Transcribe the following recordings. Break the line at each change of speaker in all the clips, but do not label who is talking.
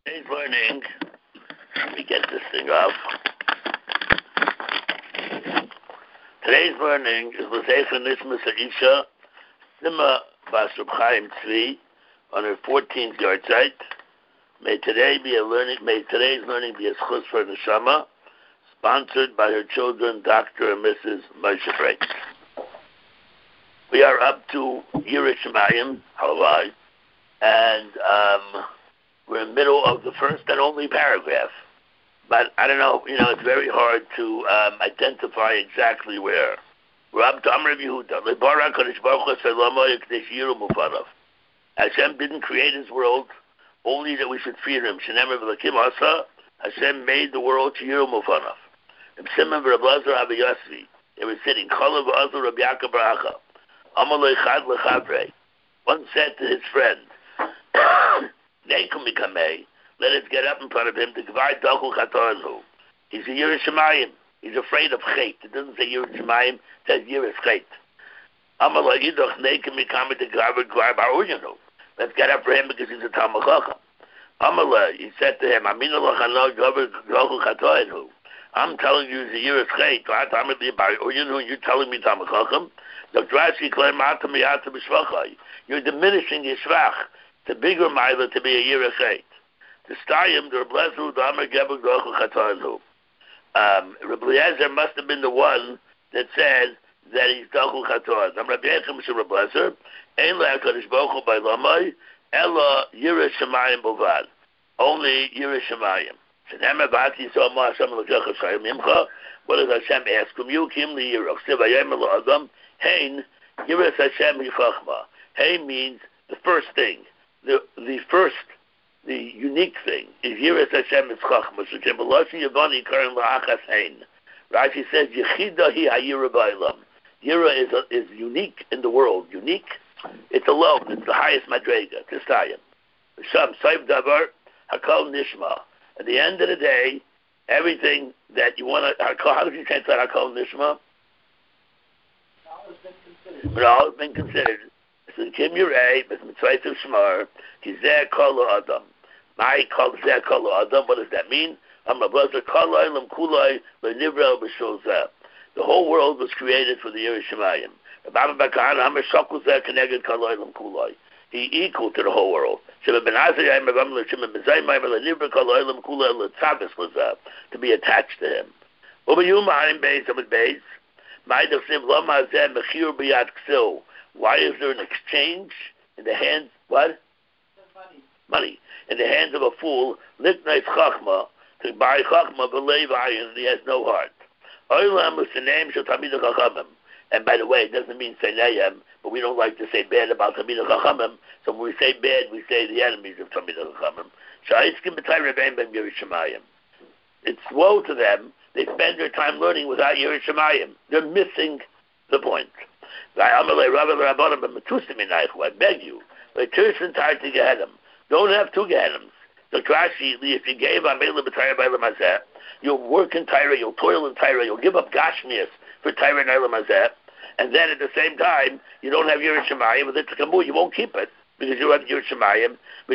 Today's learning, let me get this thing up. Today's learning is L'Zeicha Nishmas Ha'isha Sima Bas Reb Chaim Tzvi on her 14th yahrzeit. May today's learning be a schus for Neshama, sponsored by her children, Dr. and Mrs. Moshe Breitz. We are up to Yiras Shamayim, Halavai, and we're in the middle of the first and only paragraph. But I don't know, it's very hard to identify exactly where. We're up to Amr Yehuda. Hashem didn't create his world only that we should fear him. Hashem made the world to Yiru Mufanav. They were sitting. One said to his friend, let us get up in front of him. He's a Yiras Shamayim. He's afraid of Chet. It doesn't say Yiras Shamayim, it says Yiras Chet. Let's get up for him because he's a Talmid Chacham. He said to him, I'm telling you he's a Yiras Chet. You're telling me Talmid Chacham? You're diminishing his Shvach. It's a bigger Maila to be a Yiras Chet. The Stayim, the Reblezer, the Amar Gebel Grochel Chatarzu. Rabbi Eliezer must have been the one that said that he's Dochel Chatar. Nam Rabbi Yechim Shel Reblezer, Ein LaHakadosh Baruch Hu B'Lamai, Ela Yiras Shamayim Bovad. Only Yiras Shamayim. Shenem Abati Yisoma Hashem L'Kecha Shayim Imcha. What does Hashem ask from you? Kim L'Yirach. Siv Hayem L'Adam. Hein Yiras Hashem Yichachma. Hein means the first thing. The unique thing is Yiras Hashem is Chachma. So Jebelashi Yavani Karan La'achas Hein. Rashi says Yechida Hi Hayira Ba'Ilam. Yira is unique in the world. Unique. It's alone. It's the highest madrega. Tistayim. Sham Saif Davar Hakol Nishma. At the end of the day, everything that you want to. How do you translate Hakol Nishma? All has been considered. So Kim Yirei, Mitzvayt Shmar, Kizeh Kol Adam. My Kol Zeh Kol Adam. What does that mean? The whole world was created for the Yiras Shamayim. He equal to the whole world. To be attached to him. Why is there an exchange in the hands? What? Money. In the hands of a fool, liknais chachma, to buy chachma, believe iron, he has no heart. Oilam is the name of Talmidei Chachamim. And by the way, it doesn't mean Seinayim, but we don't like to say bad about Talmidei Chachamim, so when we say bad, we say the enemies of Talmidei Chachamim. It's woe to them. They spend their time learning without Yiras Shamayim. They're missing the point. I beg you, don't have two Gehenim. So Rashi, if you gave you'll work in Tyra, you'll toil in Tyra, you'll give up Gashmias for Tyra and Eilam Hazeh, and then at the same time, you don't have Yiras Shamayim, but it's a Kamu, you won't keep it, because you have Yiras Shamayim,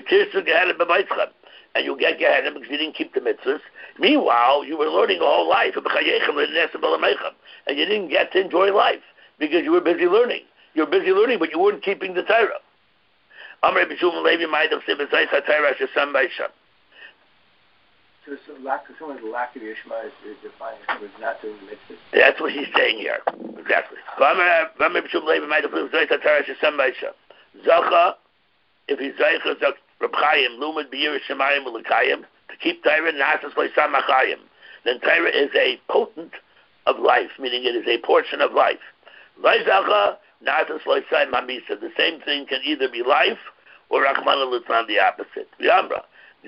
and you'll get Gehenim because you didn't keep the mitzvahs. Meanwhile, you were learning a whole life, and you didn't get to enjoy life, because you were busy learning. You were busy learning, but you weren't keeping the Tyra. Amr B'Shum Levi Ma'idach Sibasai Satayra Shesam Baisham.
So the lack of Yishma is defined as not doing the mitzvahs.
That's what he's saying here. Exactly. Amr B'Shum Levi Ma'idach Sibasai Satayra Shesam Baisham. Zacha, if he's Zaycha Zak Reb Chaim Lumad B'Yiras Shamayim U'Lekayim, to keep Tyra Nasas Leisam Achayim, then Tyra is a potent of life, meaning it is a portion of life. Zacha Nasas Leisam Hamisa. The same thing can either be life or Rachmana Litzlan, the opposite. V'Amra.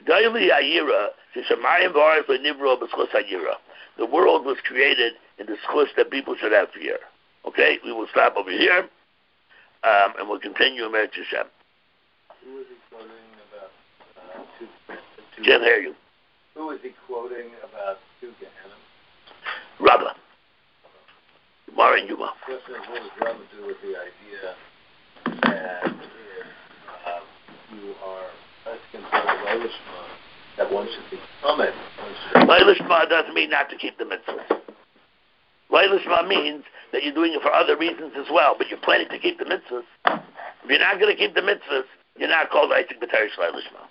The world was created in the schus that people should have fear. Okay, we will stop over here, and we'll continue in Meretz Hashem.
Who was he quoting about two?
Can't hear you.
Who was he quoting about two Gehenim?
Rabbah. Gemara and Yuma.
What does Rabbah do with the idea that if you are asking for the Lishma, That one should be. Amen.
Layla Shema doesn't mean not to keep the mitzvahs. Layla Shema means that you're doing it for other reasons as well, but you're planning to keep the mitzvahs. If you're not going to keep the mitzvahs, you're not called Isaac B'Teresh Layla Shema.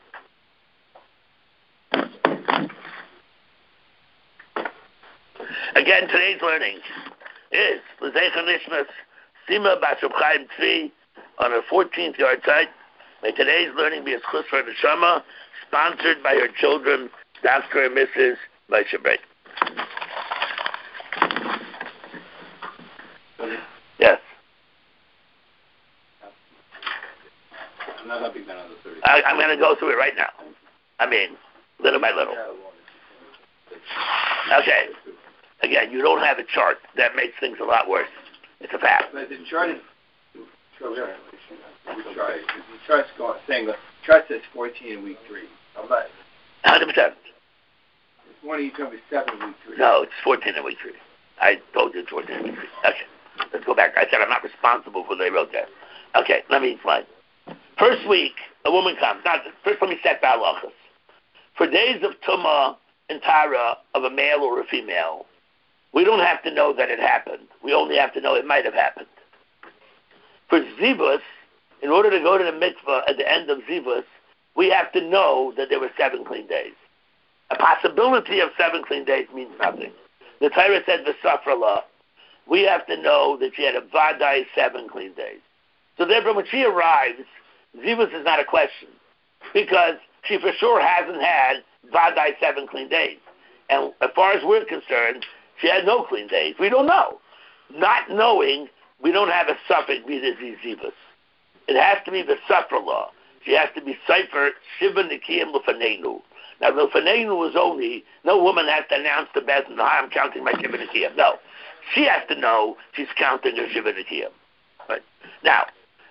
Again, today's learning is L'Zeicha Nishmas Sima Bas Reb Chaim Tzvi on her 14th yard site. May today's learning be a schus for Neshama, sponsored by her children, Dr. and Mrs. Moshe Breit. Yes.
I'm not helping that on the 30th.
I'm going to go through it right now. I mean, little by little. Okay. Again, you don't have a chart. That makes things a lot worse. It's a fact.
But the chart is... The chart's saying the chart says 14 in week 3. I'm not...
100%.
One of you told me 7 in week 3.
No, it's 14 in week 3. I told you it's 14 in week 3. Okay. Let's go back. I said I'm not responsible for what they wrote there. Okay, let me explain. First week, a woman comes. Now, first let me set the halachas. For days of tumah and tara of a male or a female, we don't have to know that it happened. We only have to know it might have happened. For zivus, in order to go to the mikvah at the end of zivus, we have to know that there were 7 clean days. A possibility of 7 clean days means nothing. The Torah said v'safrala. We have to know that she had a vadai 7 clean days. So therefore, when she arrives, zivus is not a question, because she for sure hasn't had vadai 7 clean days. And as far as we're concerned, she had no clean days. We don't know. Not knowing, we don't have a suffix vis-a-vis zivus. It has to be the safrala. She has to be Sefer Shiva Nikiyim L'Fanenu. Now, L'Fanenu is only, no woman has to announce to Bezin, I'm counting my Shiva Nikiyim. No. She has to know she's counting her Shiva Nikiyim. Right? Now,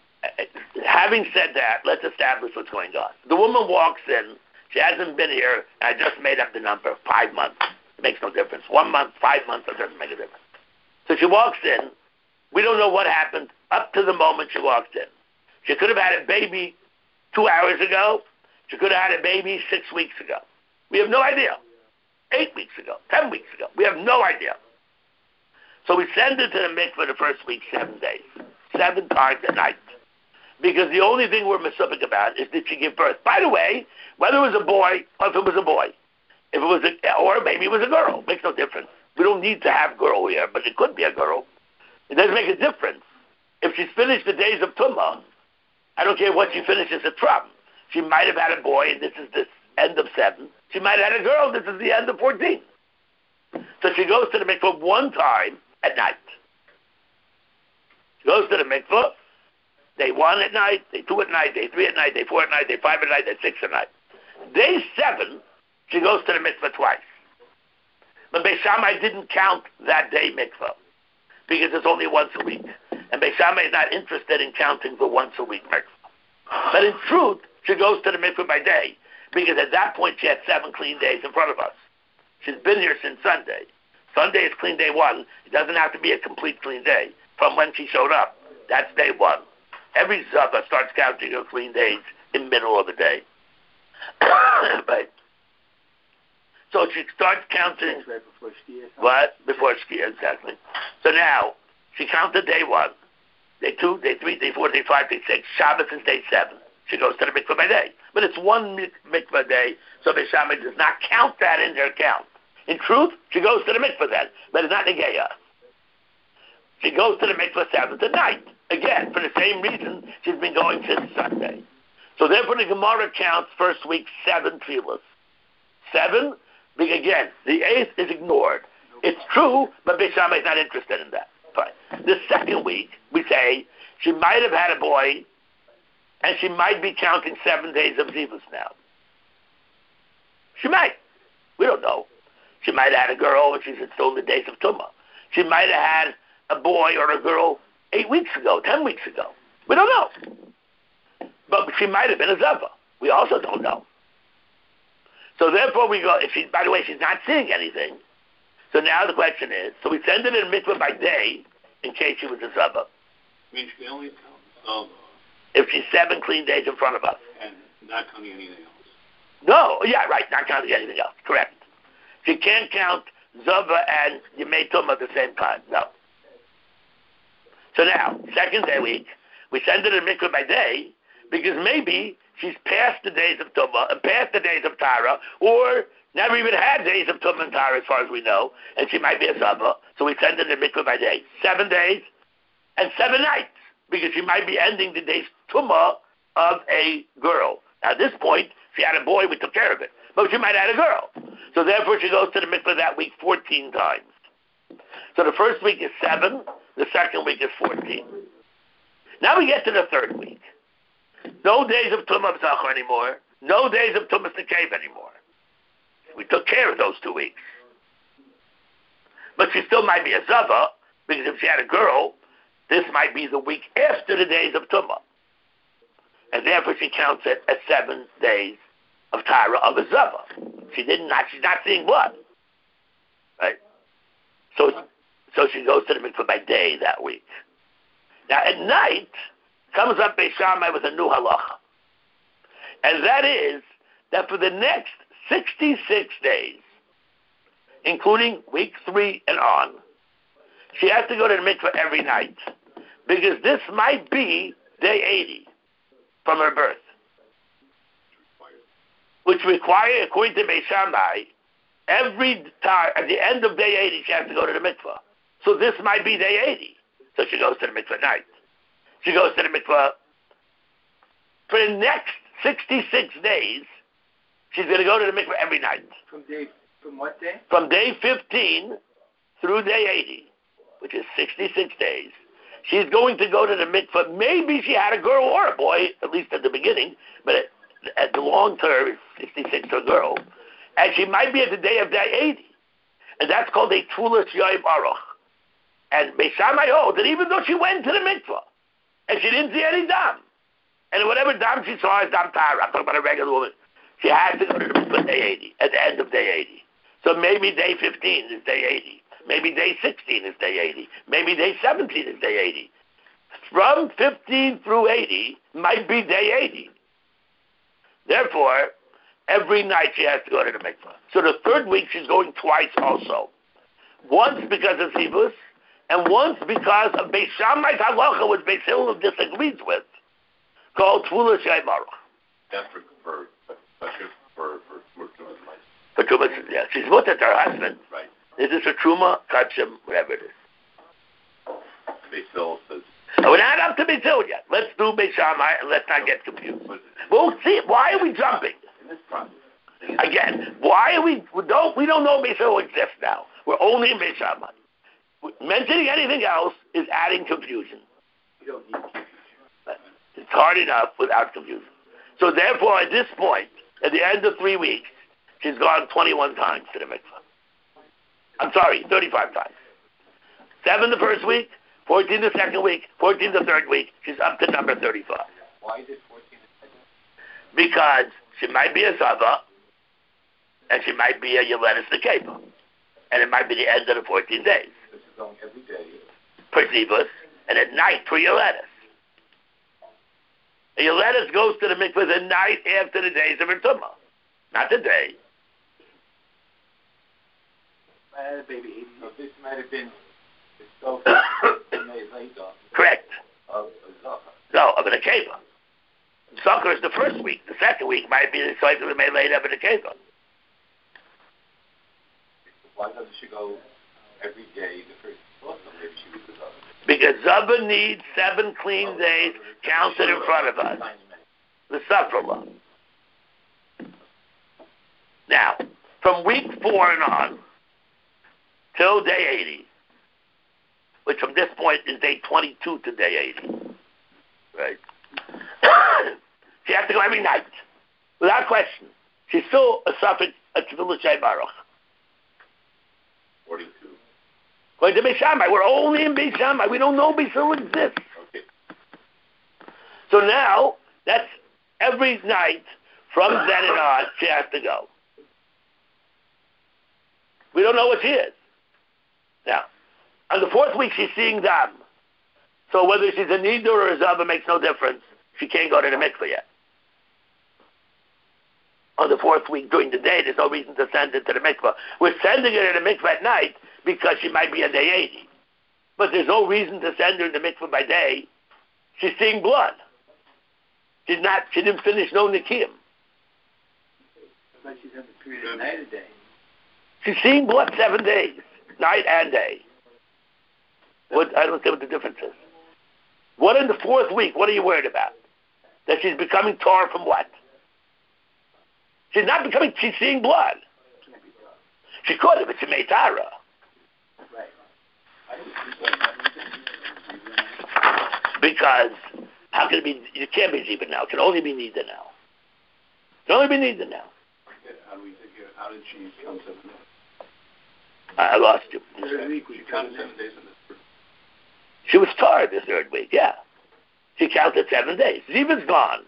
having said that, let's establish what's going on. The woman walks in, she hasn't been here, and I just made up the number, 5 months. It makes no difference. 1 month, 5 months, it doesn't make a difference. So she walks in, we don't know what happened up to the moment she walked in. She could have had a baby 2 hours ago. She could have had a baby 6 weeks ago. We have no idea. 8 weeks ago, 10 weeks ago. We have no idea. So we send her to the mikveh the first week 7 days. 7 times a night. Because the only thing we're mesupik about is did she give birth. By the way, whether it was a boy or if it was a boy, if it was or maybe it was a girl, makes no difference. We don't need to have girl here, but it could be a girl. It doesn't make a difference. If she's finished the days of Tumah, I don't care what she finishes it from. She might have had a boy, and this is the end of 7. She might have had a girl, this is the end of 14. So she goes to the mikveh 1 time at night. She goes to the mikveh, day 1 at night, day 2 at night, day 3 at night, day 4 at night, day 5 at night, day 6 at night. Day 7, she goes to the mikveh twice. But Beis Shammai didn't count that day mikveh, because it's only once a week. And Beis Shammai is not interested in counting the once a week mikveh. But in truth, she goes to the mikveh by day, because at that point she had 7 clean days in front of us. She's been here since Sunday. Sunday is clean day 1. It doesn't have to be a complete clean day. From when she showed up, that's day 1. Every Zava starts counting her clean days in the middle of the day. Right. So she starts counting.
Right before Shkia.
What? Before Shkia, exactly. So now, she counted day 1, day 2, day 3, day 4, day 5, day 6. Shabbos is day 7. She goes to the mikveh by day. But it's 1 mikveh day, so Beis Shammai does not count that in their count. In truth, she goes to the mikveh then, but it's not negeya. She goes to the mikveh 7th at night. Again, for the same reason she's been going since Sunday. So therefore the Gemara counts first week 7 tefillas. 7, because again, the 8th is ignored. It's true, but Beis Shammai is not interested in that. Fine. The second week, we say, she might have had a boy, and she might be counting 7 days of zivus now. She might. We don't know. She might have had a girl, and she's still in the days of Tumah. She might have had a boy or a girl 8 weeks ago, 10 weeks ago. We don't know. But she might have been a Zava. We also don't know. So therefore we go, if she, by the way, she's not seeing anything. So now the question is, so we send it in mikveh by day in case she was a Zava.
I mean, she can only count Zava.
If she's 7 clean days in front of us.
And not counting anything else.
No, yeah, right, not counting anything else. Correct. She can't count Zava and Yemei Tumah at the same time. No. So now, second day week, we send her to the mikveh by day because maybe she's past the days of Tumah and past the days of Tara, or never even had days of Tumah and Tara as far as we know, and she might be a Zava. So we send her to the mikveh by day. 7 days and 7 nights because she might be ending the day's Tumah of a girl. Now, at this point, if she had a boy, we took care of it. But she might have had a girl. So therefore, she goes to the mikveh that week 14 times. So the first week is 7. The second week is 14. Now we get to the third week. No days of Tumah B'Zachar anymore. No days of Tumah B'Kev anymore. We took care of those 2 weeks. But she still might be a Zava, because if she had a girl, this might be the week after the days of Tumah. And therefore she counts it as 7 days of Tara of a Zava. She's not seeing blood. Right? So she goes to the mikveh by day that week. Now at night, comes up Beis Shammai with a new halacha. And that is that for the next 66 days, including week 3 and on, she has to go to the mikveh every night. Because this might be day 80 from her birth. Which require, according to Beis Shammai, every time, at the end of day 80, she has to go to the mikveh. So this might be day 80. So she goes to the mikveh at night. She goes to the mikveh for the next 66 days. She's going to go to the mikveh every night.
From what day?
From day 15 through day 80, which is 66 days. She's going to go to the mikveh. Maybe she had a girl or a boy, at least at the beginning, but at the long term, 66 to a girl. And she might be at the day of day 80. And that's called a Tfulas Yoim Aruch. And Beis Shammai holds that even though she went to the mikveh, and she didn't see any dam, and whatever dam she saw is dam Tara, I'm talking about a regular woman, she has to go to the mikveh day 80, at the end of day 80. So maybe day 15 is day 80. Maybe day 16 is day 80. Maybe day 17 is day 80. From 15 through 80 might be day 80. Therefore, every night she has to go to the mikveh. So the third week she's going twice also. Once because of Zivus, and once because of Beis Shammai's halacha, which Beis Hillel disagrees with, called Tfulas Yoim Aruch.
That's for
Truma, yeah. She's looked at her husband.
Right.
Is this a Truma, Kachim, whatever it is?
Beis Hillel says.
We're not up to Beis Hillel yet. Let's do Beis Shammai and let's not get confused. We'll see. Why are we jumping?
In this process.
Again, why are we don't know Beis Hillel exists now. We're only in Beis Shammai. Mentioning anything else is adding confusion.
You don't need confusion.
It's hard enough without confusion. So therefore, at this point, at the end of 3 weeks, she's gone 21 times to the mikveh. I'm sorry, 35 times. 7 the first week, 14 the second week, 14 the third week. She's up to number 35.
Why is it 14 the second?
Because she might be a Zava, and she might be a Yelenis Nekeva. And it might be the end of the 14 days.
This is going every day.
For Zivus, and at night for Yelenis. And Yelenis goes to the mikveh the night after the days of her Tumah. Not the day.
Baby, so this might have been the stove later.
Correct.
Of Zachar.
No, of an Akeva. Sukkar is the first week. The second week might be the cycle that may lay up an Akeva.
Why doesn't she go every day the first also maybe she was the Zachar?
Because Zaba needs 7 clean days counted in front of us. The Safrallah. Now, from week 4 and on, till day 80, which from this point is day 22 to day 80, right? She has to go every night, without question. She's still a suffix, a Tefillah Shei Baruch.
42.
Going to Beis Shammai. We're only in Beis Shammai. We don't know Beis Hillel exists.
Okay.
So now, that's every night from then and on, she has to go. We don't know what she is. Now, on the 4th week, she's seeing Dam. So whether she's a Nidor or a Zava makes no difference. She can't go to the mikveh yet. on the fourth week during the day, there's no reason to send it to the mikveh. We're sending her to the mikveh at night because she might be on day 80. But there's no reason to send her to the mikveh by day. She's seeing blood. She didn't finish no nikim.
But she's in the period of night or day.
She's seeing blood 7 days, night and day. I don't see what the difference is. What in the fourth week, what are you worried about? That she's becoming tar from what? She's not becoming, she's seeing blood. She could have, it's a meitara. Because, how can it be, it can't be Ziba now, it can only be Nida now. It can only be Nida now.
How did she come 7 days?
I lost you.
She counted 7 days in the
She was tired the third week, yeah. She counted 7 days. Ziva's gone.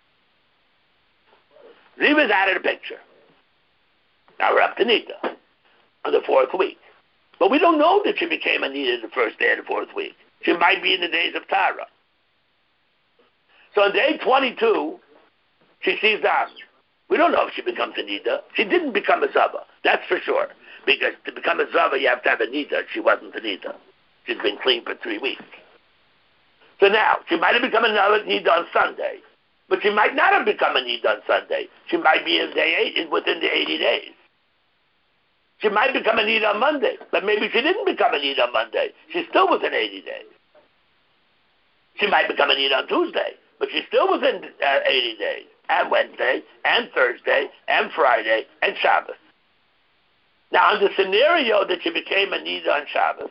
Ziva's out of the picture. Now we're up to Nida on the fourth week. But we don't know that she became a Nida the first day of the fourth week. She might be in the days of Tara. So on day 22, she sees Dam. We don't know if she becomes a Nida. She didn't become a Zava, that's for sure. Because to become a Zava, you have to have a Nida. She wasn't a Nida. She's been clean for 3 weeks. So now, she might have become another Nida on Sunday. But she might not have become a Nida on Sunday. She might be in day 8, within the 80 days. She might become a Nida on Monday. But maybe she didn't become a Nida on Monday. She's still within 80 days. She might become a Nida on Tuesday. But she's still within 80 days. And Wednesday, and Thursday, and Friday, and Shabbos. Now, in the scenario that she became a Nida on Shabbos,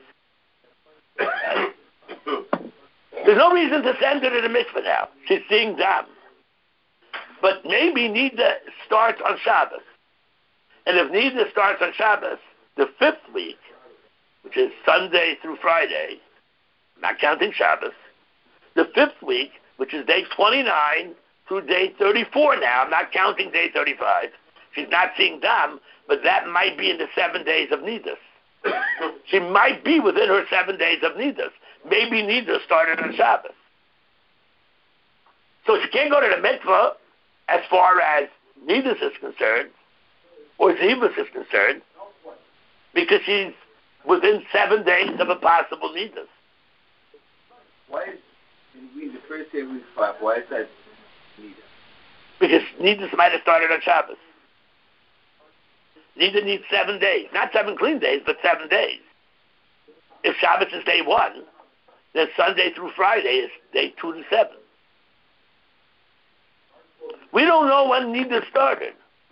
there's no reason to send her to the mikveh now. She's seeing Dam. But maybe Nida starts on Shabbos. And if Nida starts on Shabbos, the 5th week, which is Sunday through Friday, not counting Shabbos, the 5th week, which is day 29 through day 34 now, I'm not counting day 35. She's not seeing Dam, but that might be in the 7 days of Nidas. She might be within her 7 days of Nidas. Maybe Nidas started on Shabbos. So she can't go to the mikveh as far as Nidas is concerned, or Zivas is concerned, because she's within 7 days of a possible Nidas.
Why is, in the first day of week 5, why is that Nida?
Because Nidas might have started on Shabbos. Nida needs 7 days. Not 7 clean days, but 7 days. If Shabbos is day 1, then Sunday through Friday is day 2 to 7. We don't know when Nida started.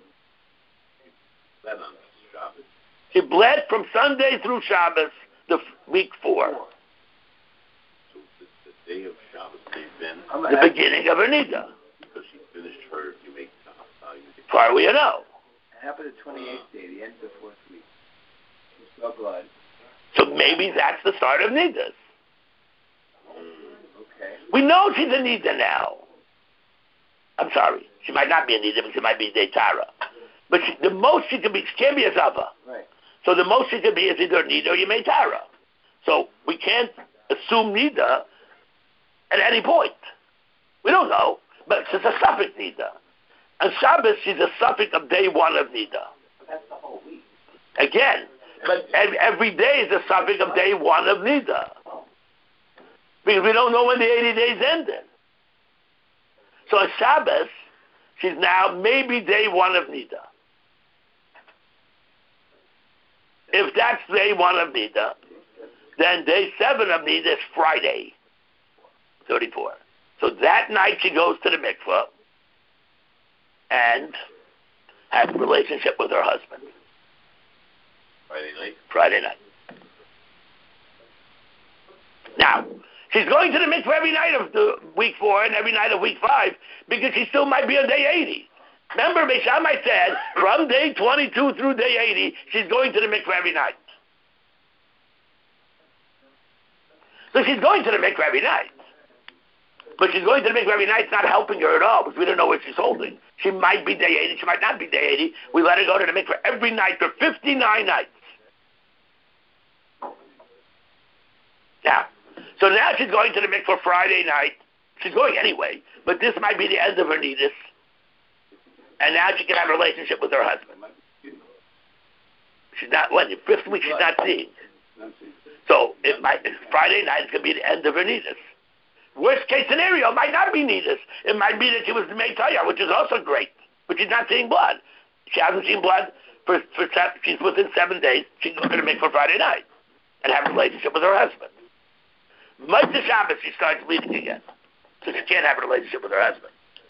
That on Shabbos.
She bled from Sunday through Shabbos, week 4.
So the day of Shabbos, they've been
The beginning of her Nida.
because she finished her Yumei
Far we know.
Happened the 28th day, the end of the 4th week. She saw blood.
So maybe that's the start of Nidas.
Okay.
We know she's a Nida now. I'm sorry. She might not be a Nida, but she might be a Tara. But the most she can be, she can't be a Zava.
Right.
So the most she can be is either Nida or Yemei Tara. So we can't assume Nida at any point. We don't know, but she's a suffix Nida. On Shabbos, she's a suffix of day 1 of Nida.
That's the whole week.
Again, but every day is a suffix of day 1 of Nida. Because we don't know when the 80 days ended. So on Shabbos, she's now maybe day 1 of Nida. If that's day 1 of Nida, then day 7 of Nida is Friday, 34. So that night she goes to the mikveh and has a relationship with her husband. Friday night. Now, she's going to the mikveh every night of the week 4 and every night of week 5 because she still might be on day 80. Remember, Beis Shammai said from day 22 through day 80, she's going to the mikveh every night. So she's going to the mikveh every night. But she's going to the mikveh every night. It's not helping her at all because we don't know what she's holding. She might be day 80. She might not be day 80. We let her go to the mikveh every night for 59 nights. Now, so now she's going to the mikveh Friday night. She's going anyway, but this might be the end of her nidus. and now she can have a relationship with her husband. She's not, what, the fifth week she's not seeing. So Friday night is going to be the end of her nidus. Worst case scenario, it might not be nidus. It might be that she was Meitaya, which is also great, but she's not seeing blood. She hasn't seen blood she's within 7 days. She's going to make for Friday night and have a relationship with her husband. Motzei Shabbos, she starts bleeding again. So she can't have a relationship with her husband.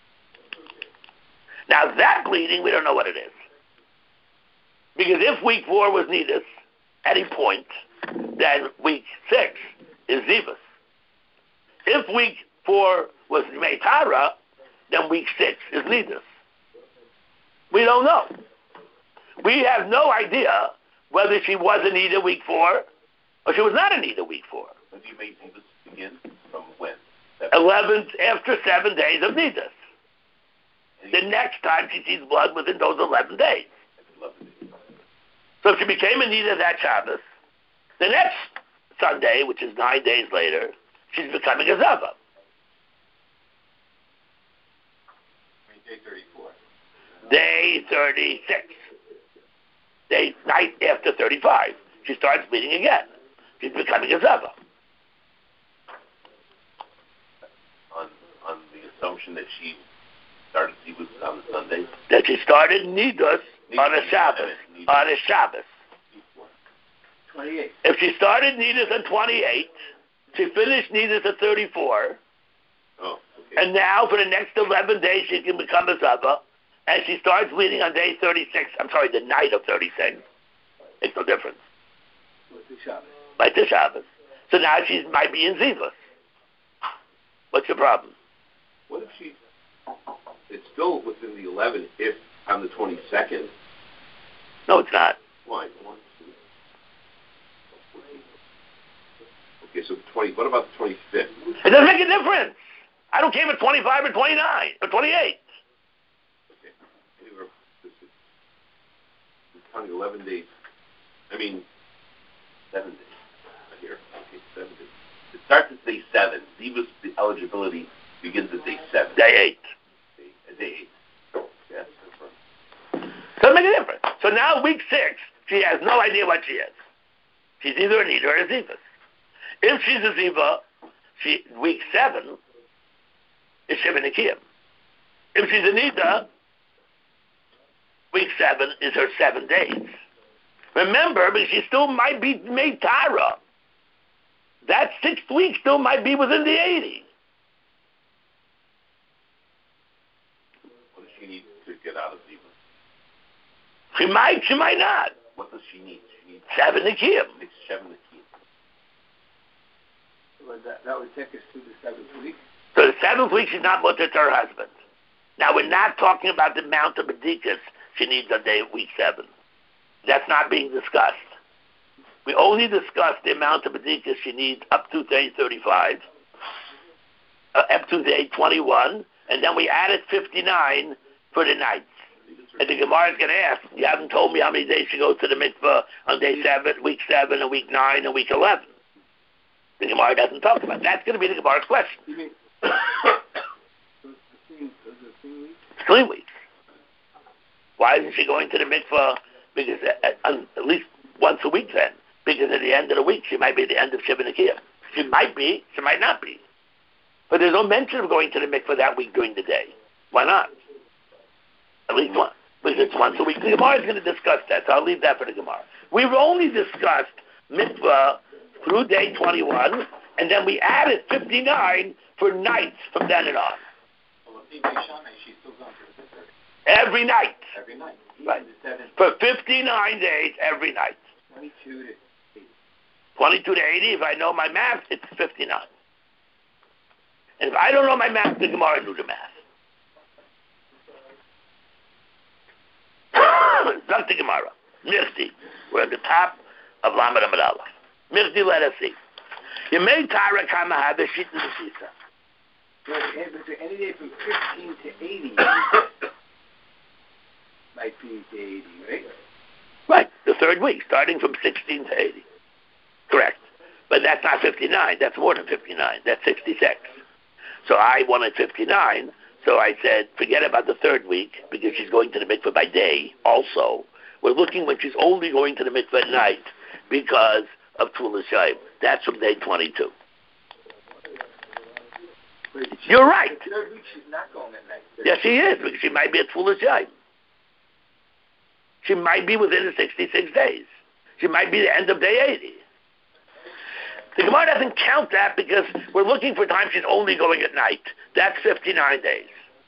Now that bleeding, we don't know what it is. Because if week 4 was nidus, any point, then week 6 is zivus. If week 4 was meitara, then week 6 is nidus. We don't know. We have no idea whether she was a nida week 4 or she was not a nida week 4.
When do you make zivus begin? From when?
11th after 7 days of nidus. The next time she sees blood within those 11 days. So if she became a nida that Shabbos, the next Sunday, which is 9 days later, she's becoming a zava.
Day 34.
Day 36. Night after 35. She starts bleeding again. She's becoming a zava.
On the assumption that she started zivus on the Sunday?
That she started nidus on a Shabbos. On a Shabbos.
28.
If she started nidus on 28, she finished nidus at 34,
okay.
And now for the next 11 days she can become a zava, and she starts bleeding on day 36. I'm sorry, the night of 36. Makes no difference. Motzei Shabbos. So now she might be in zivus. What's the problem?
What if it's still within the 11 if on the 22nd?
No, it's not.
Why? Okay, so what about the 25th?
It doesn't make a difference. I don't care if it's 25 or 29 or 28.
Okay. Anyway, it's counting 11 days. 7 days. Here. Okay, 7 days. It starts at day 7. Zivus, the eligibility begins at day 7.
Day 8.
Day 8. Yes, that's right.
Doesn't make a difference. So now week 6, she has no idea what she is. She's either a nida or a zivus. If she's a ziva, week 7 is Shiva Nikiyim. If she's a nida, week 7 is her 7 days. Remember, but she still might be made Tara. That 6th week still might be within the 80.
What does she need to get out of ziva?
She might not.
What does she need? She needs
7 Nikiyim.
7 Nikiyim.
Well, that would take us to the 7th week.
So the 7th week she's not mutter to her husband. Now we're not talking about the amount of bedikas she needs on week 7. That's not being discussed. We only discussed the amount of bedikas she needs up to day 35, up to day 21, and then we added 59 for the nights. And the Gemara is going to ask, you haven't told me how many days she goes to the mikveh on day 7, week 7, and week 9, and week 11. The Gemara doesn't talk about it. That's going to be the Gemara's question.
You mean,
3 weeks. Why isn't she going to the mikveh? Because at least once a week then. Because at the end of the week, she might be at the end of Shiva Nikiyim. She might be, she might not be. But there's no mention of going to the mikveh that week during the day. Why not? At least one. Because it's once a week. The Gemara is going to discuss that, so I'll leave that for the Gemara. We've only discussed mikveh through day 21, and then we added 59 for nights from then and on. Every night.
every night.
Right. For 59 days every night.
22 to 80.
22 to 80, if I know my math, it's 59. And if I don't know my math, the Gemara knew the math. That's the Gemara. Mirti. We're at the top of Lamed Amud Aleph. Mirti, let us see. You made Tara Kama have a sheet in the Sisa.
So any day from 15 to 80 might be to 80, right?
Right, the 3rd week, starting from 16 to 80. Correct. But that's not 59, that's more than 59, that's 66. So I wanted 59, So I said, forget about the third week, because she's going to the mikveh by day also. We're looking when she's only going to the mikveh at night because of Tzulas Shayim. That's from day 22. You're right.
The third week she's not going at night.
Yes, she is, because she might be at Tzulas Shayim. She might be within the 66 days. She might be the end of day 80. The Gemara doesn't count that because we're looking for time she's only going at night. That's 59 days.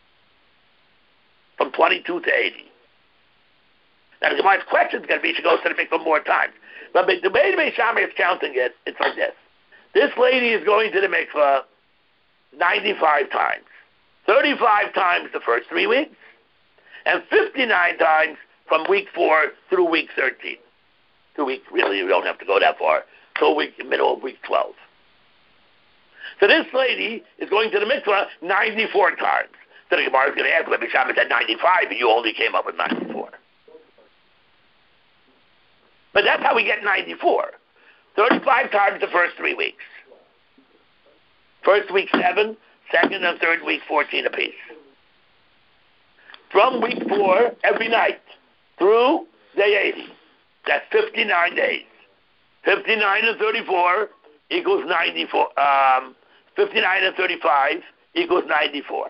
From 22 to 80. Now the Gemara's question is going to be, she goes to the mikveh more times. But the way the Beis Shammai is counting it, it's like this. This lady is going to the mikveh 95 times. 35 times the first 3 weeks, and 59 times from week 4 through week 13. 2 weeks, really, you don't have to go that far. Till middle of week 12. So this lady is going to the mikveh 94 times. So the Gemara is going to ask, Beis Shammai said 95, and you only came up with 94. But that's how we get 94. 35 times the first 3 weeks. First week 7, second and third week 14 apiece. From week 4, every night, through day 80. That's 59 days. 59 and 34 equals 94. 59 and 35 equals 94.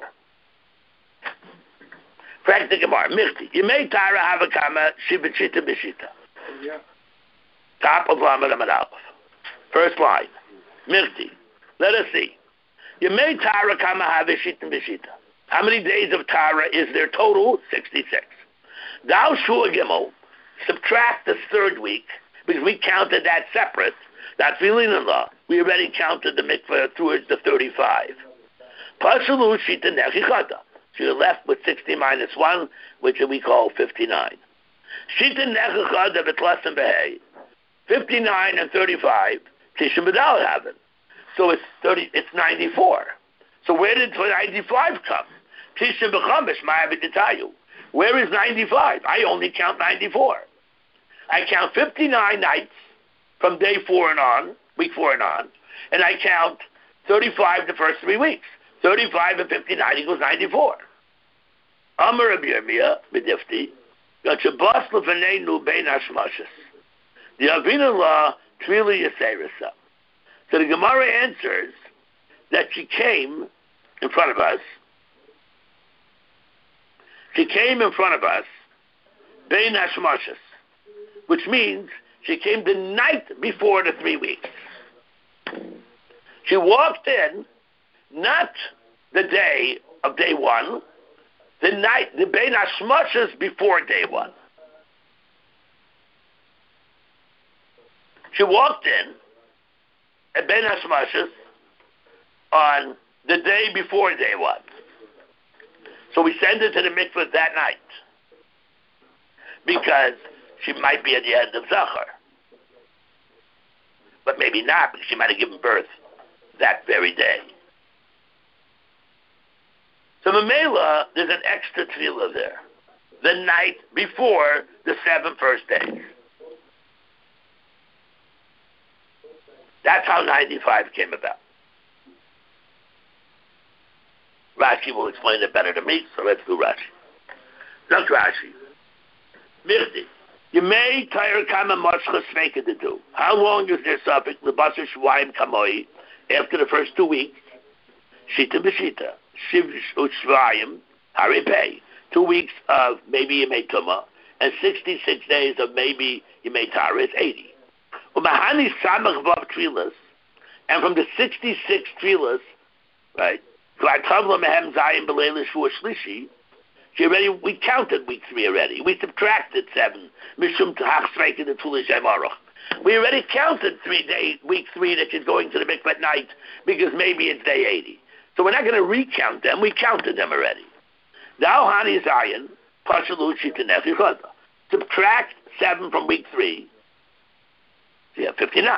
Correct the Gemara. Mirti. Yemei Tara Havakama Shibachita Bishita. Top of Lamed Amud Aleph. First line. Mirti. Let us see. Yemei Tara Kama Havishita Bishita. How many days of Tara is there total? 66. Thou Shua Gimel. Subtract the third week, because we counted that separate. That's feeling in law. We already counted the mikveh towards the 35. Pasalu Shita Nechichata. So you're left with 60 minus 1, which we call 59. Shita Nechichata V'tlasim Behei. 59 and 35, Tishim B'dal have it. So it's 94. So where did 95 come? Tishim B'chamish Ma'aviditayu. Where is 95? I only count 94. I count 59 nights from day 4 and on, week 4 and on, and I count 35 the first 3 weeks. 35 and 59 equals 94. Amar Rabbi Yirmiyah, B'difti, Gachabas L'Vaneinu Bein Hashmashas. The Avina law, Tvili Yaseirasa. So the Gemara answers that she came in front of us. She came in front of us, Bein Hashmashas, which means she came the night before the 3 weeks. She walked in, not the day of day 1, the night, the Bein Hashmashas before day 1. She walked in at Bein Hashmashas on the day before day 1. So we send her to the mikveh that night because she might be at the end of Zachar. But maybe not, because she might have given birth that very day. So Mamela, there's an extra tefillah there. The night before the 7 first days. That's how 95 came about. Rashi will explain it better than me, so let's do Rashi. Look, Rashi. Mirti. You may tire kama moshcha sveka to do. How long is there suffix lebasar shvaim kamoi after the first 2 weeks? Shita b'shita. Shiv u'shvaim haripei. 2 weeks of maybe you may tuma, and 66 days of maybe you may tara. It's 80. Umahani samach vav tfilas, and from the 66 tfilas, right? We counted week 3 already. We subtracted 7. We already counted week 3 that she's going to the mikveh at night because maybe it's day 80. So we're not going to recount them. We counted them already. Subtract 7 from week 3. So you have 59.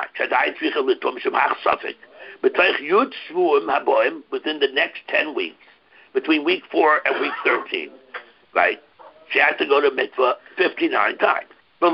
Within the next 10 weeks, between week 4 and week 13, right? She has to go to mikveh 59 times. And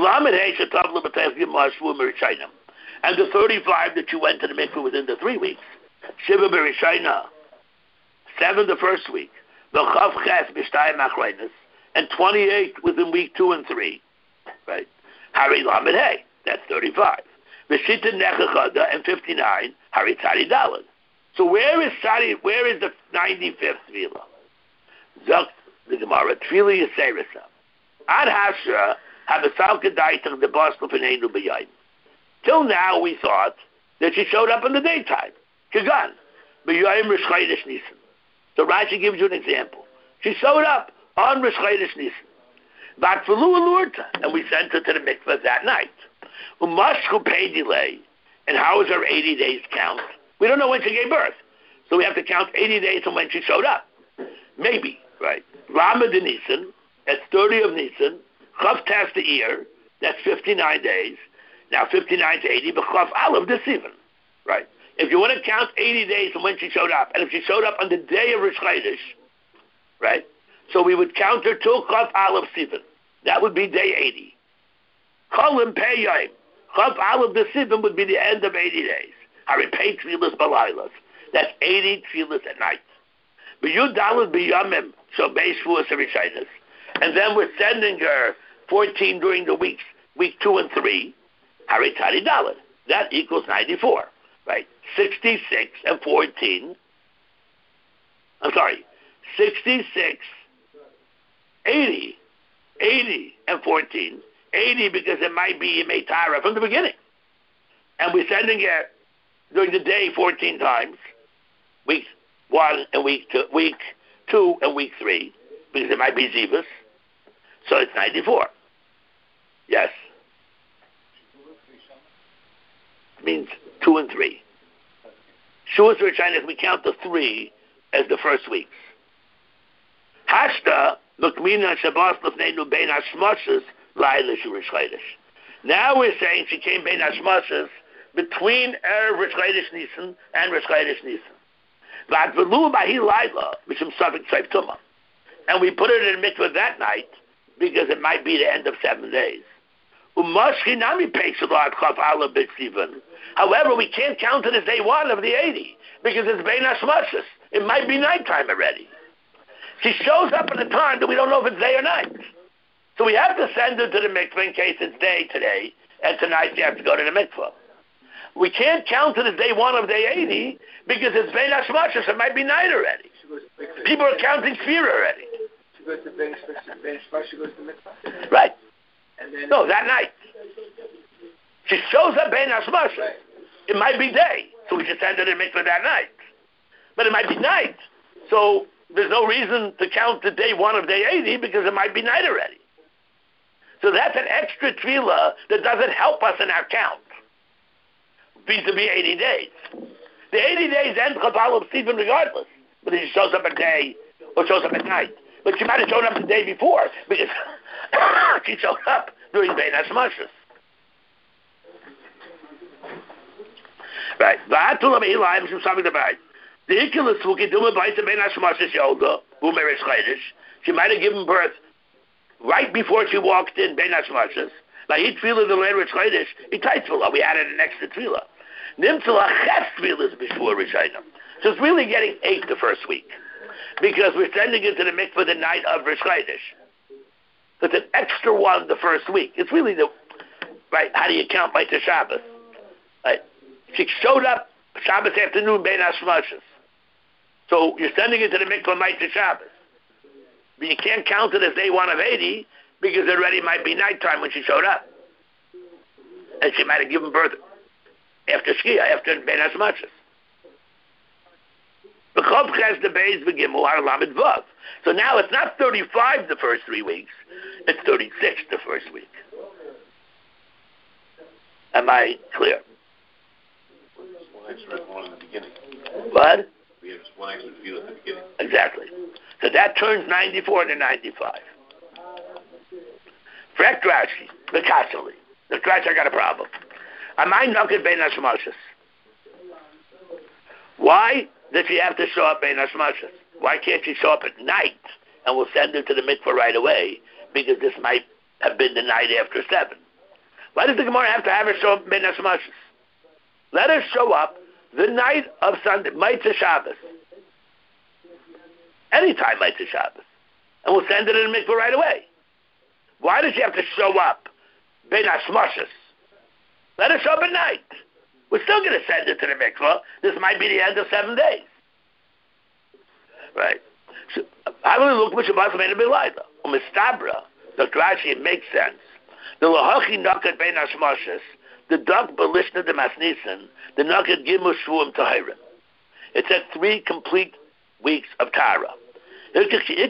the 35 that you went to the mikveh within the 3 weeks, Shiva Berishayna, 7 the first week, and 28 within week 2 and 3. Right? Hari Lamed Hey, that's 35. V'shita Nechachada and 59, Hari Tzadi Dalad. So where is the 95th Tefillah? Zok the Gemara, Tefillah Yisayrisah. Ad Hashra, Habasal Kedaitach the Basel Fenenu B'Yayim. Till now we thought that she showed up in the daytime. Kagan, B'Yayim Rosh Chodesh Nisan. So Rashi gives you an example. She showed up on Rosh Chodesh Nisan. Vatfelu Alurta, and we sent her to the mikveh that night. Umashku pay delay, and how is her 80 days count? We don't know when she gave birth, so we have to count 80 days from when she showed up. Maybe, right? Rama de Nisan, that's 30 of Nisan. Chav Tas the ear, that's 59 days. Now 59 to 80, but Chav Aleph de Sivan, right? If you want to count 80 days from when she showed up, and if she showed up on the day of Rosh Chodesh, right? So we would count her till Chav Aleph Sivan. That would be day 80. Cholim Pei Yom. Chav Aleph de Sivan would be the end of 80 days. Hari Pei Tfilas Balaylas. That's 80 Tfilas at night. B'Yud Daled B'Yamim Shobei Shvuas Rishaynos. And then we're sending her 14 during the weeks, week 2 and 3. Hari Tzadi Daled. That equals 94. Right? 66 and 14. I'm sorry. 66, 80 and 14. 80 because it might be Meitara from the beginning. And we're sending it during the day 14 times. Week 1 and week 2 and week 3. Because it might be Zivas. So it's 94. Yes. It means 2 and 3. Shuas Rishonos, we count the 3 as the first weeks. Hashta, Lukmina Shabbos Lefneinu Bein Hashmoshes, Laila Rosh Chodesh. Now we're saying she came Bein Hashmoshes between Erev Rosh Chodesh Nisan and Rosh Chodesh Nisan. V'advelu Bahi Laila, Mishum Safek Tzayv Tumah. And we put it in mikveh that night because it might be the end of 7 days. Umashki Nami Peshalat Chav Aleph B'Tzivan. However, we can't count it as day 1 of the 80 because it's Bein Hashmoshes. It might be nighttime already. She shows up at a time that we don't know if it's day or night. So we have to send her to the mikveh in case it's day today, and tonight she has to go to the mikveh. We can't count it as day 1 of day 80 because it's Bein Hashmoshes. It might be night already. People are counting fear already.
She goes to Bein Hashmoshes, she goes to mikveh.
Right.
And then
no, that night. She shows up Bein Hashmoshes. Right. It might be day, so we should send her to the mikveh that night. But it might be night. So there's no reason to count the day 1 of day 80 because it might be night already. So that's an extra tefillah that doesn't help us in our count. Vis-a-vis 80 days. The 80 days end Chav Aleph Sivan regardless, whether she shows up at day or shows up at night. But she might have shown up the day before because she showed up during Bein Hashmoshes. Right. She might have given birth right before she walked in Bein Hashmoshes. We added an extra tefillah. So it's really getting 8 the first week because we're sending it to the mikveh the night of Rosh Chodesh. So it's an extra 1 the first week. It's really the right. How do you count by to Shabbos? Right. She showed up Shabbos afternoon, Bein Hashmoshes. So you're sending it to the mikveh night to Shabbos. But you can't count it as day 1 of 80 because it already might be nighttime when she showed up. And she might have given birth after Shkia, after Bein Hashmoshes. So now it's not 35 the first 3 weeks. It's 36 the first week. Am I clear?
One extra one in the beginning.
What?
We have just 1 extra field at the beginning.
Exactly. So that turns 94 to 95. Frek Rashi, the Kassali. The Rashi got a problem. Am I not at Bein Hashmoshes? Why does she have to show up Bein Hashmoshes? Why can't she show up at night and we'll send her to the mikveh right away because this might have been the night after 7? Why does the Gemara have to have her show up Bein Hashmoshes? Let her show up the night of Sunday, Motzei Shabbos. anytime like the Shabbos. And we'll send it in the mikveh right away. Why does she have to show up? Ben Hashmashas. Let her show up at night. We're still going to send it to the mikveh. This might be the end of 7 days. Right. So, I will look what Shabbat made a Bilayla. Umistabra, Dr. Rashi, it makes sense. The Lahachi Nakat Ben Hashmashas, the Dak Balishna de Masnisan, the Nakat Gimu Shvuim Tahirim. It said 3 complete weeks of Tara. If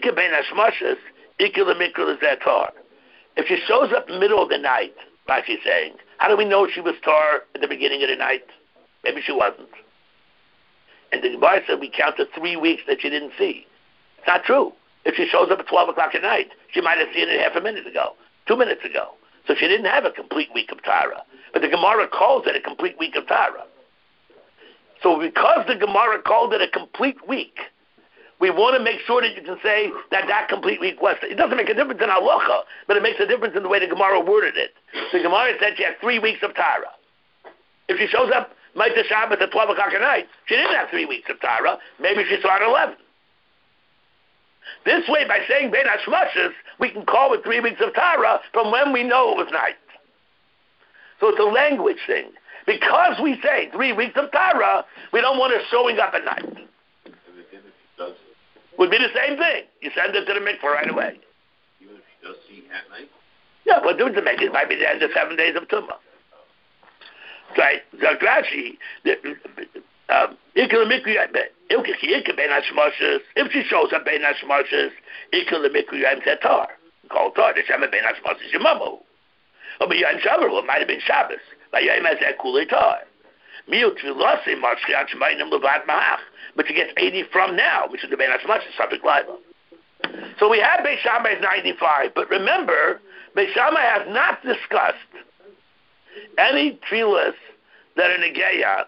she shows up in the middle of the night, Rashi's saying, how do we know she was tar at the beginning of the night? Maybe she wasn't. And the Gemara said we counted 3 weeks that she didn't see. It's not true. If she shows up at 12 o'clock at night, she might have seen it half a minute ago, 2 minutes ago. So she didn't have a complete week of Tara. But the Gemara calls it a complete week of Tara. So because the Gemara called it a complete week, we want to make sure that you can say that complete week was. It doesn't make a difference in halacha, but it makes a difference in the way the Gemara worded it. The Gemara said she had 3 weeks of Tara. If she shows up Maita Shabbos at 12 o'clock at night, she didn't have 3 weeks of Tara. Maybe she saw it at 11. This way, by saying Ben Hashmashas, we can call it 3 weeks of Tara from when we know it was night. So it's a language thing. Because we say 3 weeks of Tara, we don't want her showing up at night. Would be the same thing. You send it to the mikveh right away.
Even if she does see at night?
Yeah, what do to make it? Might be the end of 7 days of Tumah. Right. Dr. Rashi, if she shows up Ben Hashmashas, tar. Call tar. The Shema Ben Hashmashas Yemamu. Or B'yayim Shabbos, it might have been Shabbos. B'yayim Hazeh Kulei tar. Miut Tfilosim Marshchiat Shemainim Levat Mahach. But she gets 80 from now, which is the Ben Hashmashas Sabik Laiva. So we have Beis Shammai is 95, but remember, Beis Shammai has not discussed any tefillas that are negeya,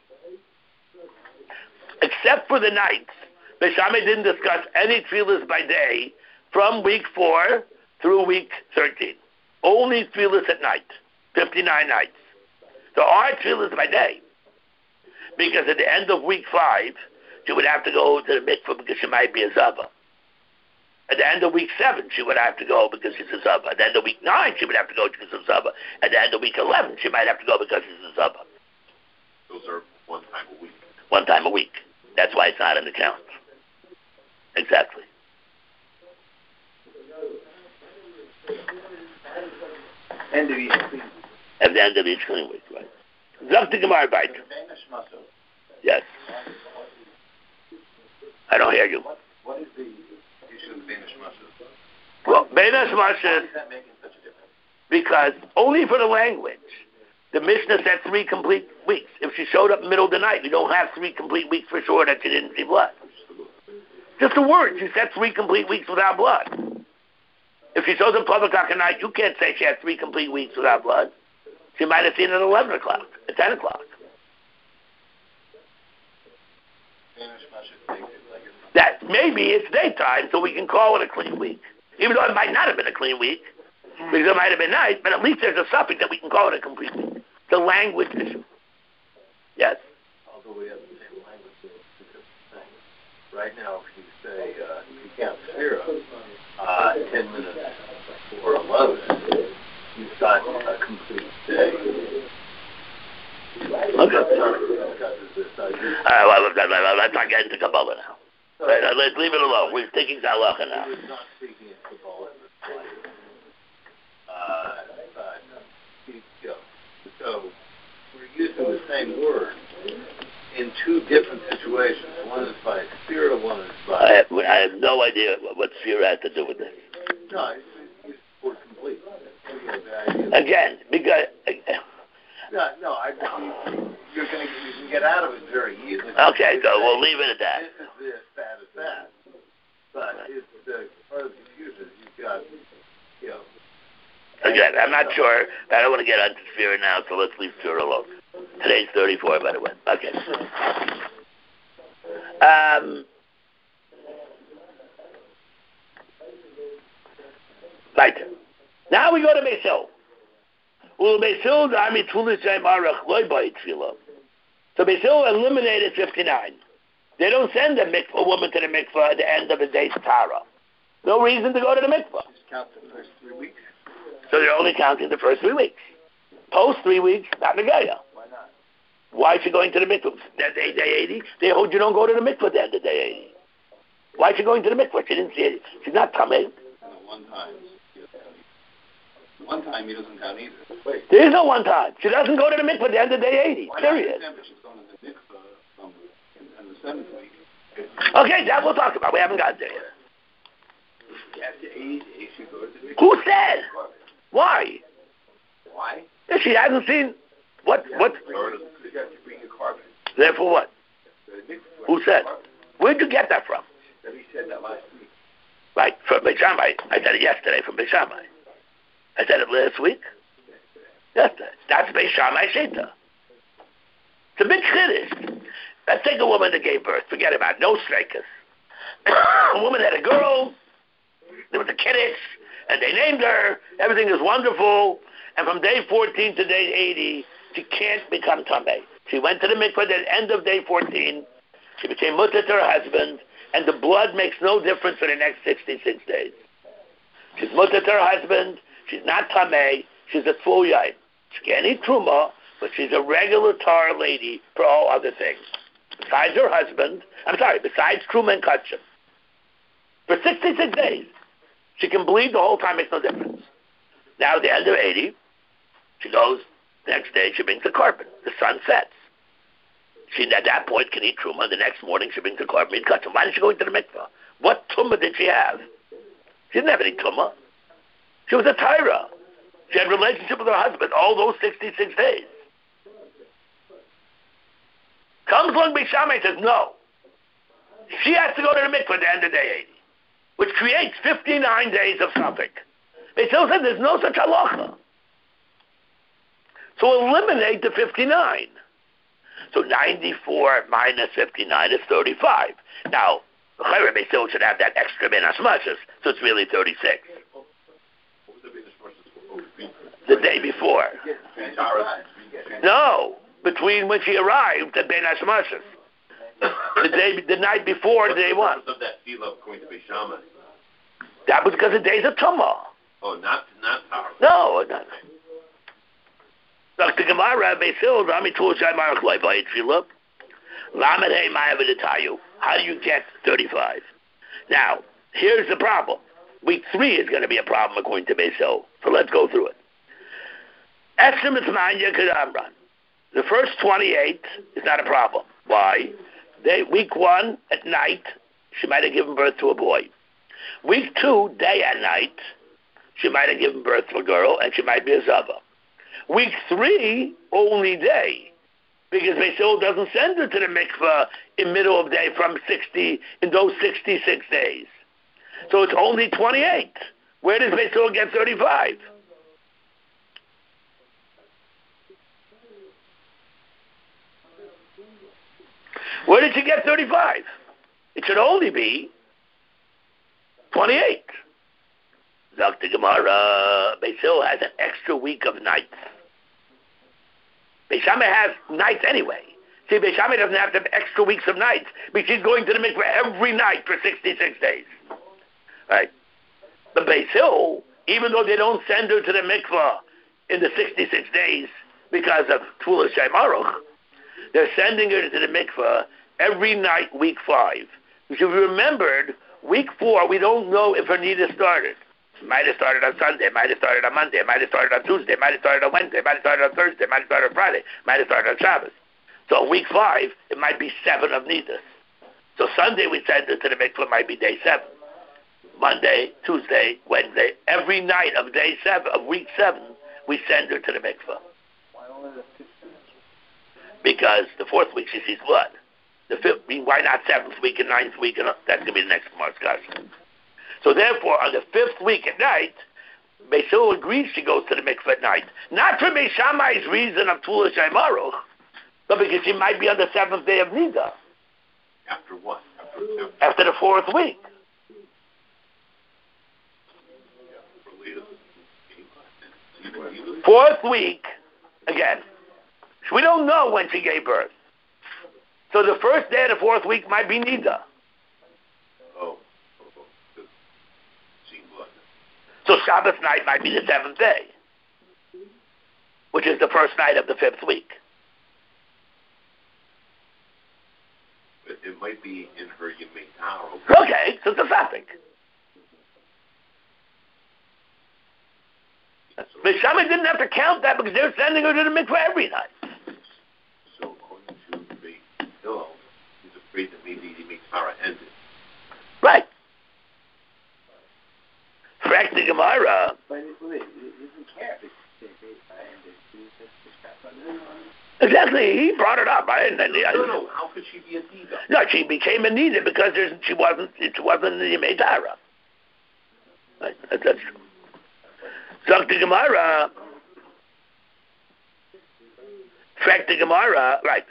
except for the nights. Beis Shammai didn't discuss any tefillas by day from week 4 through week 13. Only tefillas at night, 59 nights. There are tefillas by day, because at the end of week 5, she would have to go to the mikveh because she might be a zava. At the end of week 7, she would have to go because she's a zava. At the end of week 9, she would have to go because she's a zava. At the end of week 11, she might have to go because she's a zava.
Those are 1 time a week.
1 time a week. That's why it's not in the count. Exactly.
End of each clean.
At the end of each clean week, right? Zok the Gemara Beit. Yes. I don't hear you.
What is the issue of Ben Hashmashas?
Well, Ben Hashmashas.
Why is that making such a difference?
Because only for the language. The Mishnah said 3 complete weeks. If she showed up in the middle of the night, we don't have 3 complete weeks for sure that she didn't see blood. Just a word. She said 3 complete weeks without blood. If she shows up 12 o'clock at night, you can't say she had 3 complete weeks without blood. She might have seen it at 11 o'clock, at 10 o'clock. That maybe it's daytime, so we can call it a clean week. Even though it might not have been a clean week, because it might have been night, but at least there's a suffix that we can call it a complete week. The language issue. Yes?
Although we have the same language, it's a different thing. Right now, if you say, if you count 0, 10 minutes before 11, you've got a complete day.
Okay. Let's not get into Kabbalah now. Let's leave it alone. We're taking Zalacha now.
He was not speaking in Kabbalah. So we're using the same word in 2 different situations. One is by sphere, one is by...
I have no idea what sphere has to do with this.
No, it's word complete.
Again, because...
No, you can get out of it very easily.
Okay, so we'll leave it at that.
This is this, that is that. But it's the part of the confusion is you've got,
Again, I'm not sure. I don't want to get onto sphere now, so let's leave sphere alone. Today's 34, by the way. Okay. Right. Now we go to Beis Hillel. So Beis Hillel eliminated 59. They don't send a woman to the mikvah at the end of the day's tara. No reason to go to the mikvah.
Just count the first 3 weeks.
So they're only counting the first 3 weeks. Post 3 weeks, not negaya.
Why not?
Why is she going to the mikvah? That day 80, they hold you don't go to the mikvah at the end of day 80. Why is she going to the mikvah? She didn't see it. She's not tamei.
One time he doesn't count either. Wait.
There is no one time. She doesn't go to the mikvah at the end of day 80. Period.
She's going to the mikvah in the 7th week.
Okay, that we'll talk about. We haven't got there yet.
After 80 days, she goes to the mikvah.
Who said? Why?
Why?
If she hasn't seen what?
You have to bring a carbon.
Therefore what? Who said? Where'd you get that from?
That he said that last week.
Right, from Beit Shammai. I said it yesterday from Beit Shammai. I said it last week. Yesterday. That's Beit Shammai Shita. It's a big chiddush. Let's take a woman that gave birth. Forget about it. No strakers. A woman had a girl. There was a kiddush, and they named her. Everything is wonderful. And from day 14 to day 80, she can't become tamei. She went to the mikvah at the end of day 14. She became mutter to her husband, and the blood makes no difference for the next 66 days. She's mutter to her husband. She's not tamei. She's a full yaim. She can't eat truma, but she's a regular tar lady for all other things. Besides her husband, besides truma and kachim. For 66 days. She can bleed the whole time, makes no difference. Now, at the end of 80, she goes, the next day she brings the carbon. The sun sets. She, at that point, can eat truma. The next morning, she brings the carbon and kachim. Why is she going to the mikvah? What tumah did she have? She didn't have any tumah. She was a tyra. She had a relationship with her husband all those 66 days. Comes along Beit Shammai and says, no. She has to go to the mikvah at the end of day 80, which creates 59 days of suffix. They still said there's no such halacha. So eliminate the 59. So 94 minus 59 is 35. Now, they still should have that extra ben hashmashas, so it's really 36. The day before. No, between when she arrived and ben hashmashas. The night before day one.
Of that feel going to be shaman.
That was because the days of tumah.
Oh, not power.
No, not. Dr. Gemara, Beisil, Rami Tulshai Marach Loi Bayit Tfilah. Lamed Hey Ma'avidatayu. How do you get 35? Now, here's the problem. Week 3 is going to be a problem according to Beisil. So let's go through it. Estimates Manya Kadamran. The first 28 is not a problem. Why? Week 1 at night, she might have given birth to a boy. Week 2, day and night, she might have given birth to a girl, and she might be a zava. Week 3, only day, because Beisil doesn't send her to the mikvah in middle of day in those 66 days. So it's only 28. Where does Beisil get 35? Where did she get 35? It should only be 28. Dr. Gemara, Beisil has an extra week of nights. Beit Shammai has nights anyway. See, Beit Shammai doesn't have the extra weeks of nights because she's going to the mikveh every night for 66 days. Right? But Beisil, even though they don't send her to the mikveh in the 66 days because of Tfula Sheimaruch, they're sending her to the mikveh every night, week 5. Because if you remembered, week 4, we don't know if her nida started. It might have started on Sunday, it might have started on Monday, it might have started on Tuesday, it might have started on Wednesday, it might have started on Thursday, it might have started on Friday, it might have started on Shabbos. So week 5, it might be 7 of nidas. So Sunday we send her to the mikveh, might be day 7. Monday, Tuesday, Wednesday, every night of day 7, of week 7, we send her to the mikveh.
Why only the 15th?
Because the 4th week she sees blood. The 5th, why not 7th week and 9th week? And that's going to be the next discussion. So therefore, on the 5th week at night, Beisil agrees she goes to the mikveh at night. Not for Beit Shammai's reason of Tfula Sheimaruch, but because she might be on the 7th day of Nida.
After what?
After the 4th week. Fourth week, again, we don't know when she gave birth. So the first day of the fourth week might be Nida. So Shabbos night might be the seventh day, which is the first night of the fifth week.
It might be in her Yemei Taro.
Okay, so it's a suffix. But Shammai didn't have to count that because they're sending her to the mikveh every night.
So according to the Hillel, he's afraid that maybe the Yemei Taro ended.
Right. Correct the Gemara.
But he doesn't care if it's
Exactly, he brought it up.
No. How could she be a Nida?
No, she became a Nida because she wasn't in the Yemei Tara. Right, that's true. So the Gemara. Correct the Gemara. Right.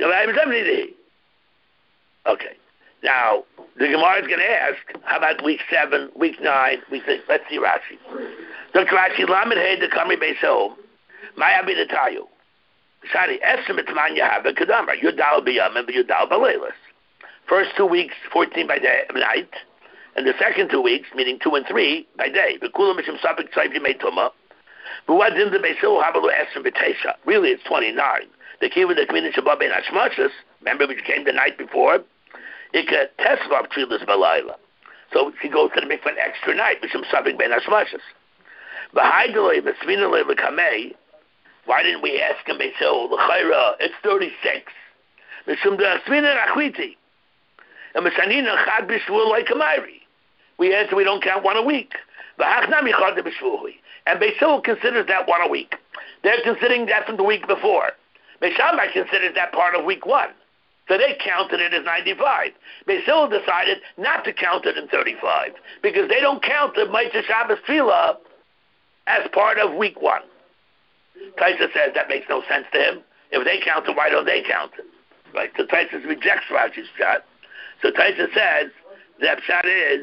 Okay. Now, the Gemara is going to ask, how about week 7, week 9, week 6? Let's see Rashi. Dr. Rashi, Lamed Hey, the Kamri Beiso, Maya Bidatayu. Sorry, estimate man Yahabe Kadamar. Yudal Biyam and Yudal Balaylas. First 2 weeks, 14 by day, night, and the second 2 weeks, meaning 2 and 3, by day. Bekula Mishim Sapik Tzayv Yimei Tuma. But what in the Beiso Habalu estimate Tesha? Really, it's 29. The Kiva the Kmin Shabbat Ben Hashmashas, remember which came the night before? Ika Tesla Tfilas Balayla. So she goes to the mikveh an extra night, Mishim Sapik Ben Hashmashas. B'haidelei V'svinalei L'kamei. Why didn't we ask him? They said, "L'chayra, it's 36." Mishum de'asmina nachliti, and mishanina chad b'shvul like Kamari. We answer, we don't count one a week. V'hachnami chad b'shvuli, and Beisil considers that one a week. They're considering that from the week before. Beishamai considers that part of week 1, so they counted it as 95. Beisil decided not to count it in 35 because they don't count the Meitzah Shabbos Tefillah as part of week 1. Taisa says that makes no sense to him. If they count it, why don't they count it? Right? So Taisa rejects Rashi's shot. So Taisa says that shot is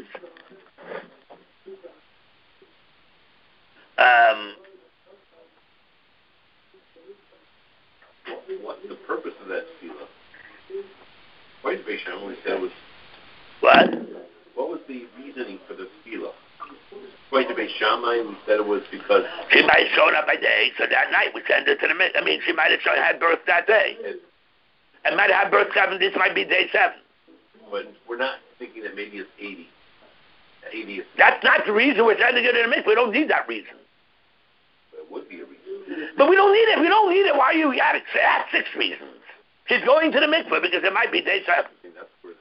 what's the purpose of that tefillah? White Beishan only said it was.
What?
What was the reasoning for the tefillah? According to Beis Shammai, we said it was because
she might have shown up by day, so that night we send her to the mikveh. I mean, she might have had birth that day. And might have had birth 7. This might be day 7.
But we're not thinking that maybe it's 80. 80 is.
That's not the reason we're sending her to the mikveh. We don't need that reason.
But it would be a reason.
But we don't need it. We don't need it. Why you got to add 6 reasons? She's going to the mikveh because it might be day 7.
I think that's where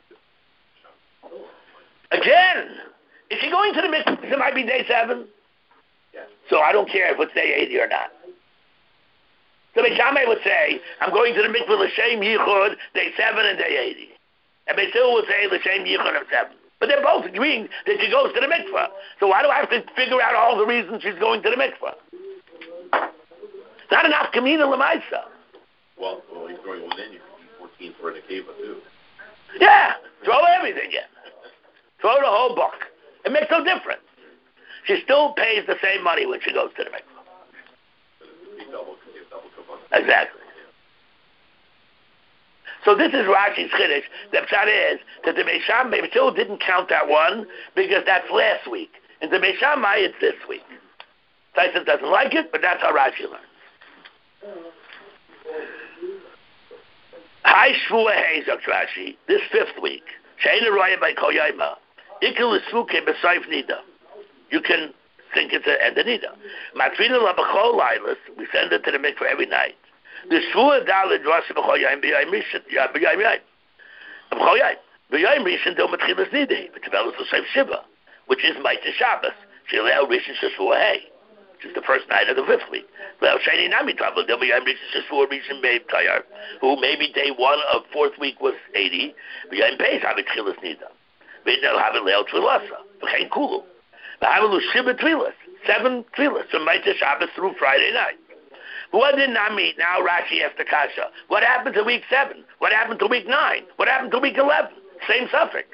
Again. Is she going to the mikveh because it might be day 7?
Yes.
So I don't care if it's day 80 or not. So Beis Shammai would say, I'm going to the mikveh l'shem yichud, day 7 and day 80. And Beis Hillel would say l'shem yichud of 7. But they're both agreeing that she goes to the mikveh. So why do I have to figure out all the reasons she's going to the mikveh? Not enough kamina l'maisa.
Well, he's throwing one in. You can 14 for an akeva too.
Yeah, throw everything in. Throw the whole book. It makes no difference. She still pays the same money when she goes to the mikveh. Exactly. So this is Rashi's Chiddush. The pshat is that the Beis Shammai still didn't count that one because that's last week. And the Beis Shammai, it's this week. Tyson doesn't like it, but that's how Rashi learns. Hi Shvua Hey, Rashi, this 5th week. She'ena Raya by Koyayma. Ikil Isuke B'Saif Nida. You can think it's an end of Nida. Matrina Labachol Lilas, we send it to the mikveh every night. The Shvua Dalid Rasa B'Choyayim B'Yayim Rishon, B'Yayim Yayim. B'Choyayim. B'Yayim Rishon Del Matrilas Nidei, B'Tevelos L'Saif Shiva, which is Meitzah Shabbos. She'leil Rishon Shvua Hey, which is the first night of the 5th week. Leil Sheni Nami Tavla Del B'Yayim Rishon Shvua Rishon Beib Tayar, who maybe day 1 of 4th week was 80, B'Yayim Beis Havitchilas Nida. They'll have a leil trilasa. V'chein kulu. They'll have a lushiba twilas. 7 twilas from Meitzah Shabbos through Friday night. But what did Nami? Now Rashi asked the kasha. What happened to week 7? What happened to week 9? What happened to week 11? Same suffix.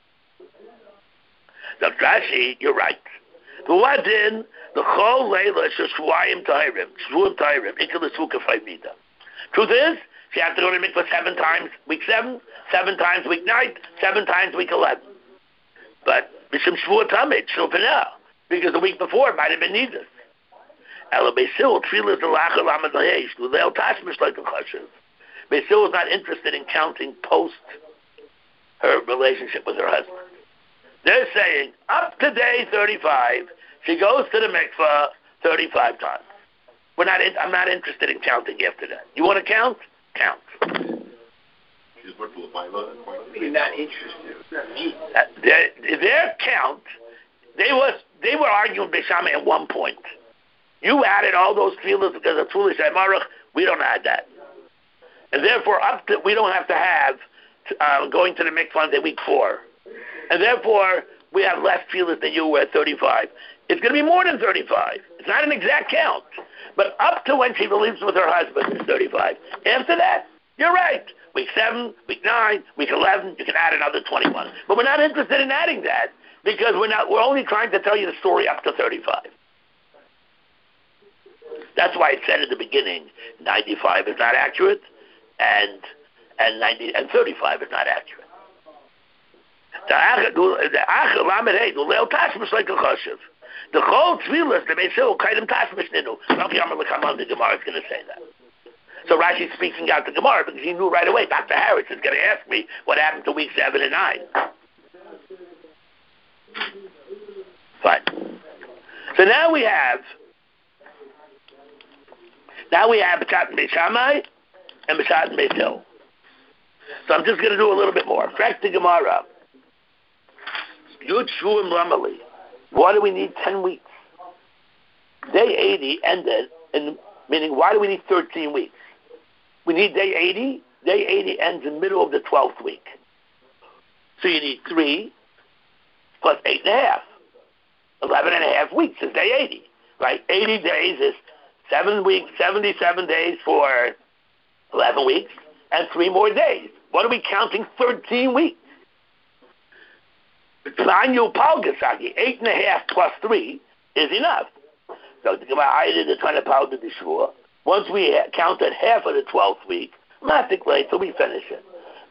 Dr. Rashi, you're right. But what did the chol leila sheshvuayim tahirim, shvuim tahirim, ikal esvuka mida? Truth is, She has to go to the mikvah 7 times week 7, 7 times week 9, 7 times week 11. But Mishum Shvuah Tamid, still for now, because the week before it might have been needed. Ela Beisil, Tfilah Zalachal Amad Lahesh, Lulel Tashmish like a Chashiv. Beisil is not interested in counting post her relationship with her husband. They're saying, up to day 35, she goes to the mikvah 35 times. I'm not interested in counting after that. You want to count? Count.
She's worked with Lila.
You're not interested. It's not me.
Their count, they were arguing Bishama at one point. You added all those feelings because of foolish Aymarach. We don't add that. And therefore, we don't have to have going to the mikvah on week 4. And therefore, we have less feelings than you were at 35. It's going to be more than 35. It's not an exact count. But up to when she believes with her husband is 35. After that, you're right. Week 7, week 9, week 11, you can add another 21. But we're not interested in adding that because we're only trying to tell you the story up to 35. That's why it said at the beginning, 95 is not accurate, and 35 is not accurate. The whole tefillah, the Beisil, Kaidim Tashmish Ninu. The Gemara is going to say that. So Rashi's speaking out the Gemara because he knew right away Dr. Harris is going to ask me what happened to week 7 and 9. Fine. So now we have B'shat and Beis Shammai and B'shat and Beis Hillel. So I'm just going to do a little bit more. Correct the Gemara. Yud Shuim Ramali. Why do we need 10 weeks? Day 80 ended, meaning why do we need 13 weeks? We need day 80. Day 80 ends in the middle of the 12th week. So you need 3 plus 8.5. 11.5 weeks is day 80, right? 80 days is 7 weeks, 77 days for 11 weeks, and 3 more days. What are we counting? 13 weeks. Annual Palgasagi, 8.5 plus 3 is enough. So to come out, I did the 20 pound of the shua. Once we counted half of the 12th week, mathematically, till we finish it.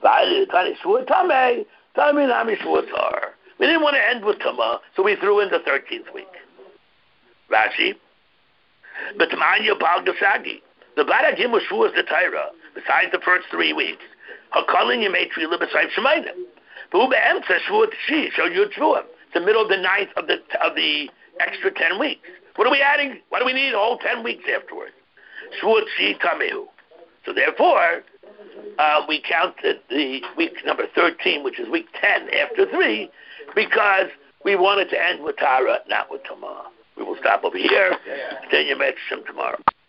We didn't want to end with Tama, so we threw in the 13th week. Rashi, but Annual Palgasagi, the Baragim was shuas the Tyra, besides the first 3 weeks. Hakalin you made Trila besides Shemayim. It's the middle of the 9th of the extra 10 weeks. What are we adding? What do we need? All 10 weeks afterwards. So therefore, we counted the week number 13, which is week 10 after 3, because we wanted to end with Tara, not with Tamar. We will stop over here. Continue Metzim tomorrow.